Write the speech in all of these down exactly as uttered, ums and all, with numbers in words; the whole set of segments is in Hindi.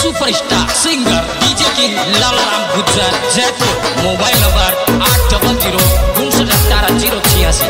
Superstar singer DJ king Lalaram Gujjar Jaipur. Mobile number आठ डबल जीरो उनसठ अठारह जीरो छियासी।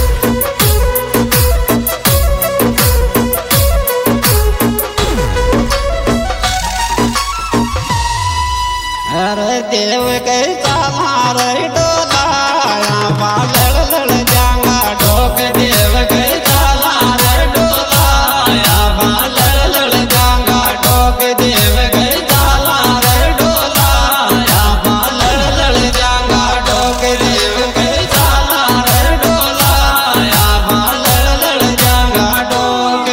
अरे देव कैसा मारे डोलाया बालड़ लड़ जांगा ठोक देव कैसा मारे डोलाया बालड़ लड़ जांगा ठोक देव कैसा मारे डोलाया बालड़ लड़ जांगा ठोक देव कैसा मारे डोलाया बालड़ लड़ जांगा ठोक।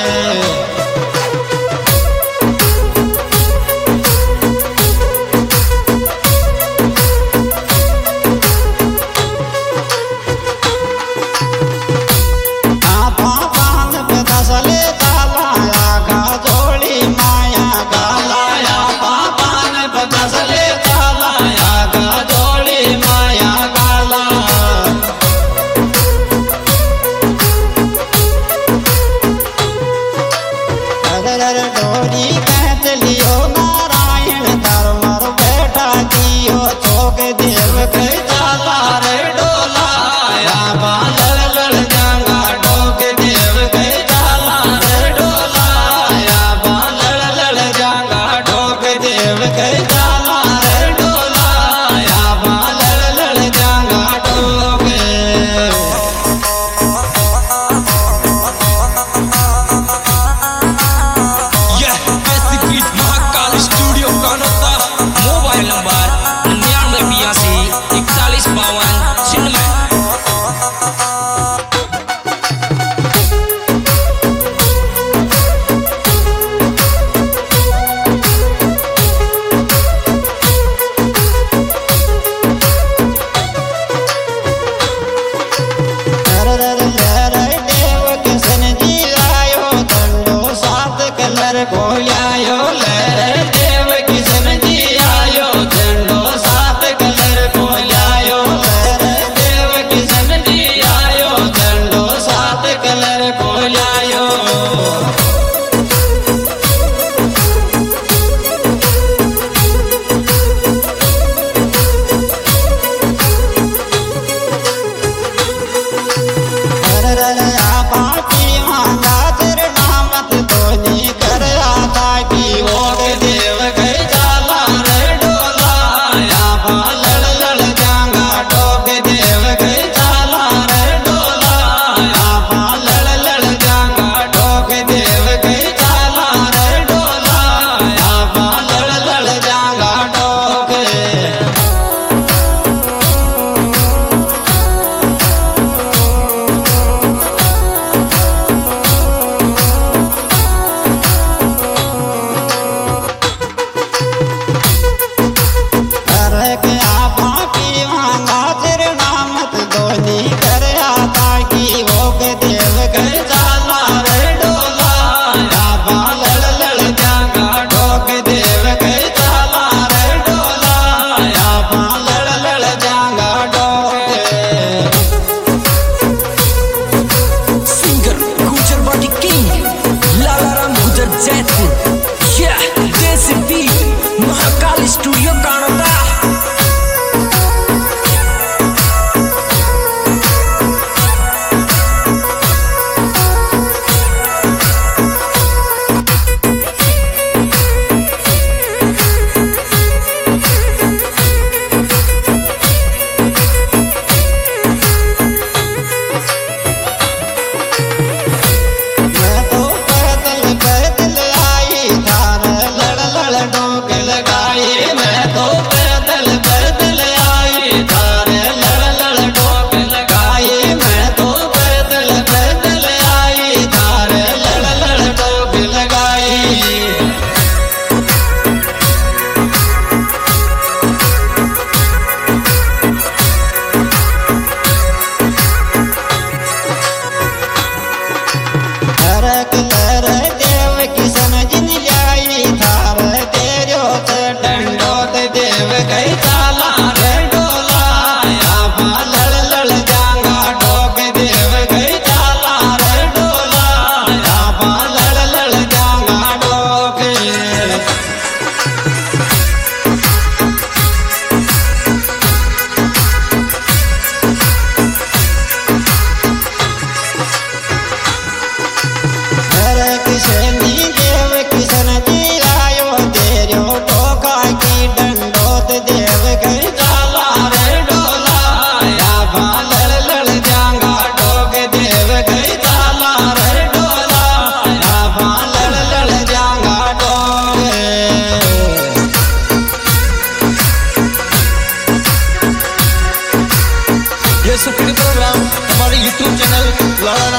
डोरी कहत लियो नारायण धर्मर बैठा दियो चौक देव कैसा लारे डोलाया बालड़ लड़ जांगा ठोक देव कैसा लारे डोलाया बालड़ लड़ जांगा ठोक देव कैसा लारे डोलाया बालड़ लड़ जांगा ठोक। मोबाइल नंबर निन्यानवे बयासी इकतालीस बावन छिन्नवे।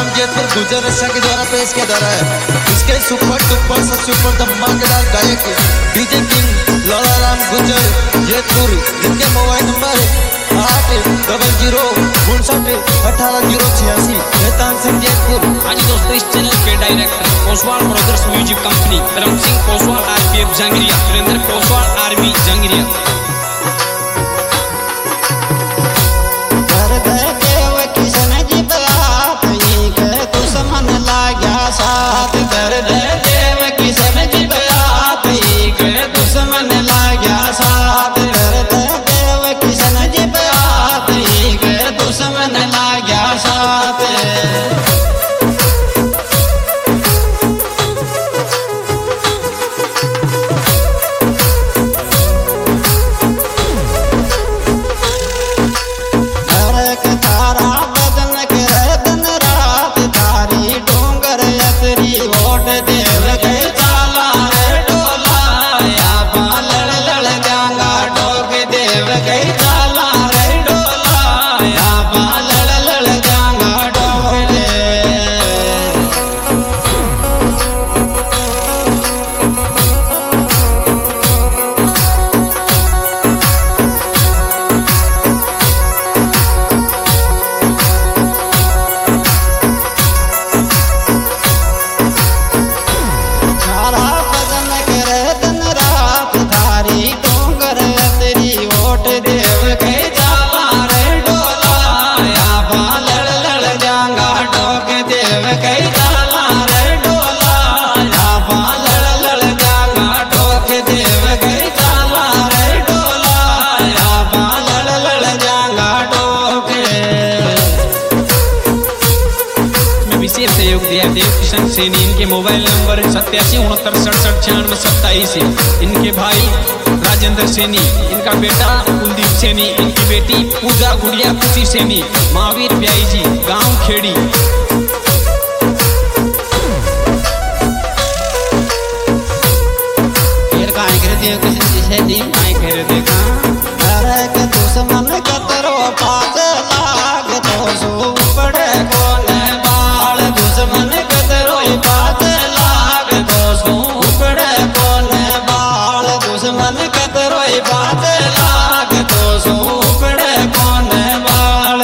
लड़ाराम जयपुर गुजर रक्षा के द्वारा पेश किया जा रहा है। इसके सुपर डुपर सब सुपर धमाकेदार गायक डीजे किंग लड़ाराम गुजर जयपुर। इनके मोबाइल नंबर आठ डबल जीरो उनसठ अठारह जीरो छियासी शैतान सिंह जयपुर। हाँ जी दोस्तों, इस चैनल के director Koswal brothers music company, Dharam Singh Koswal RPF Jangaria, Surendra Koswal army Jangaria. साथ कर दे देव किशन जी बयात के दुश्मन लाग्या साथ कर दे देव किशन जी बयात के दुश्मन लाग्या साथ। सहयोग दिया देव किशन सैनी। इनके मोबाइल नंबर सत्तासी उनहत्तर सड़सठ छियानवे सत्ताईस। इनके भाई राजेंद्र सैनी, इनका बेटा कुलदीप सैनी, इनकी बेटी पूजा गुड़िया खुशी सैनी, महावीर ब्याई जी, गांव खेड़ी। देव किशन जी सैनी आई कर देखा अरे के दुश्मन कतरो पास लाग तो सो पड़े कोने दुश्मन कतरो पास लाग तो सो पड़े कोने बाल दुश्मन कतरो पास लाग तो सो पड़े कोने बाल।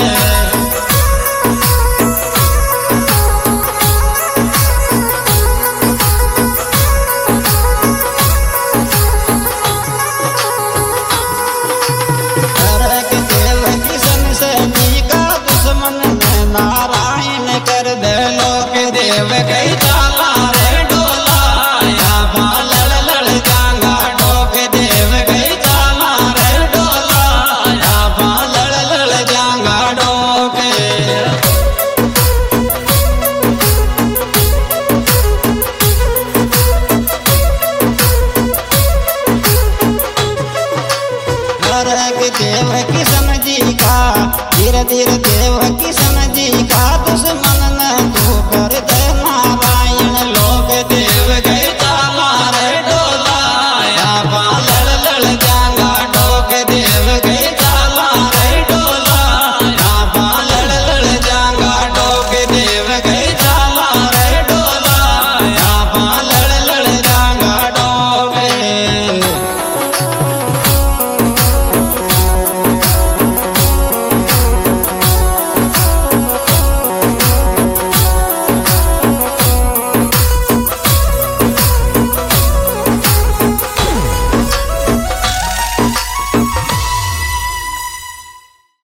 नारायण कर दे लोक देव गई चाला रे डोला या लड़ लड़ जांगा डोक देव गई चाला रे डोला या लड़ लड़ जांगा डोक। देव किशन जी का धीरे धीरे देव किशन जी का दुश्मन न